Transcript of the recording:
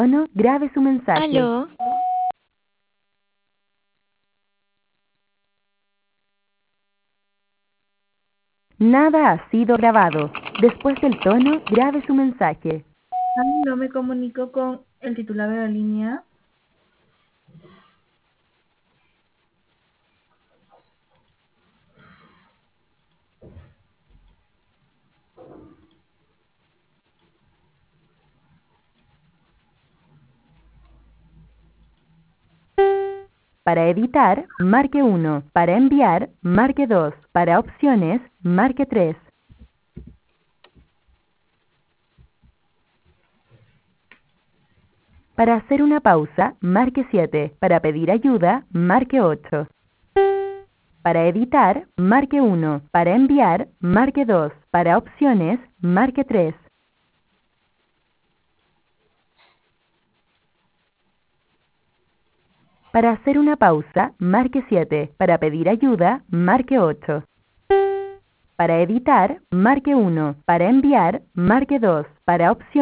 tono, grabe su mensaje. Aló, Nada ha sido grabado. Después del tono, grabe su mensaje. No me comunico con el titular de la línea. Para editar, marque 1. Para enviar, marque 2. Para opciones, marque 3. Para hacer una pausa, marque 7. Para pedir ayuda, marque 8. Para editar, marque 1. Para enviar, marque 2. Para opciones, marque 3. Para hacer una pausa, marque 7. Para pedir ayuda, marque 8. Para editar, marque 1. Para enviar, marque 2. Para opciones,